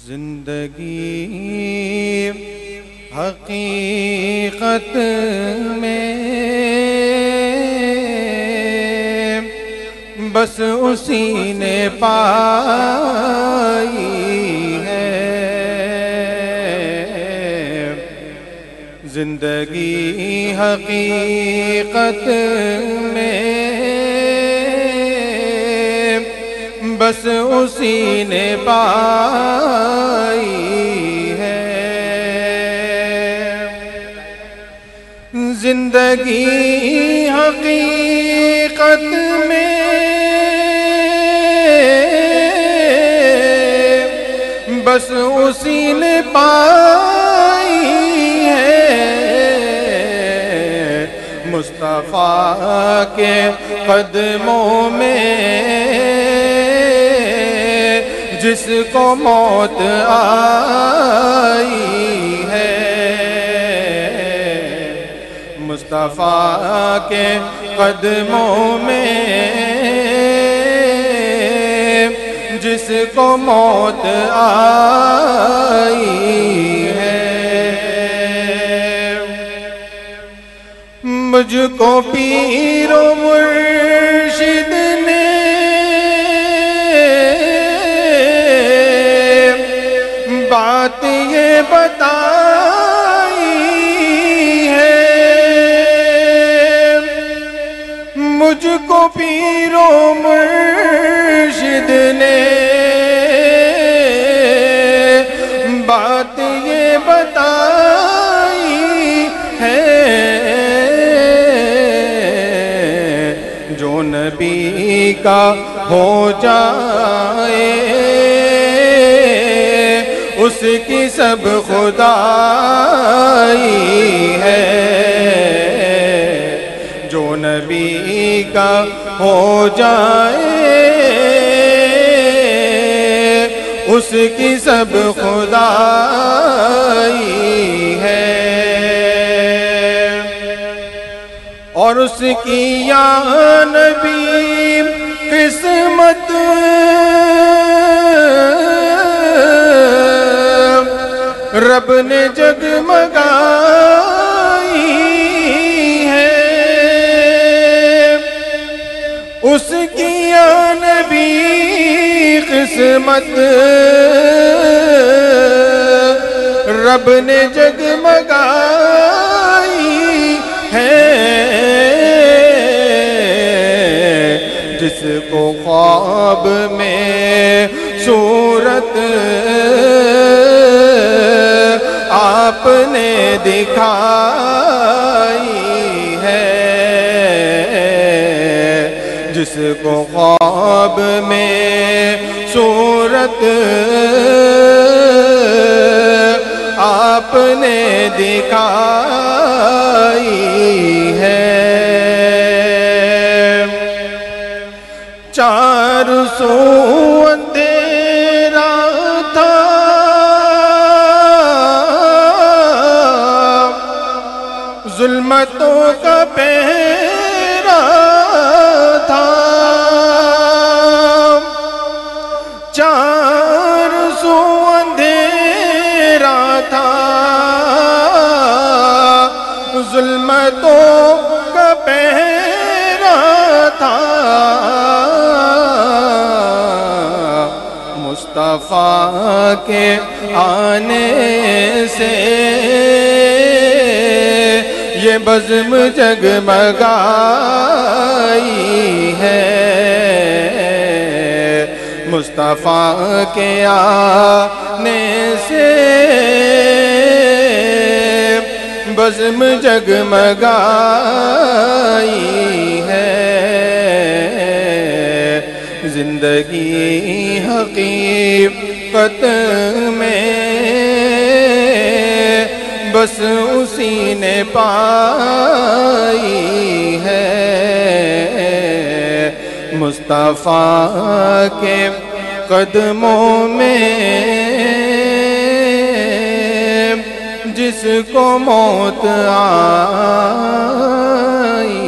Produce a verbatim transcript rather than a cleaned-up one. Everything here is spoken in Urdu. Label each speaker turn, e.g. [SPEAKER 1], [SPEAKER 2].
[SPEAKER 1] زندگی حقیقت میں بس اسی نے پائی ہے، زندگی حقیقت میں بس اسی نے پائی ہے، زندگی حقیقت میں بس اسی نے پائی ہے، مصطفیٰ کے قدموں میں جس کو موت آئی ہے، مصطفیٰ کے قدموں میں جس کو موت آئی ہے، مجھ کو پیر و مرشد نے بات یہ بتائی ہے، مجھ کو پیر و مرشد نے بات یہ بتائی ہے، جو نبی کا ہو جائے اس کی سب خدائی ہے، جو نبی کا ہو جائے اس کی سب خدائی ہے، اور اس کی یا نبی قسمت رب نے جگمگائی ہے، اس کی یا نبی قسمت رب نے جگمگائی ہے، جس کو خواب میں صورت آپ نے دکھائی ہے، جس کو خواب میں صورت آپ نے دکھائی ہے، چار سو اندھیرا تھا ظلمتوں کا پہرا تھا، چار سو اندھیرا تھا ظلمتوں کا پہرا تھا، مصطفیٰ کے آنے سے یہ بزم جگمگائی ہے، مصطفیٰ کے آنے سے بزم جگمگائی ہے، زندگی حقیقت میں بس اسی نے پائی ہے، مصطفیٰ کے قدموں میں جس کو موت آئی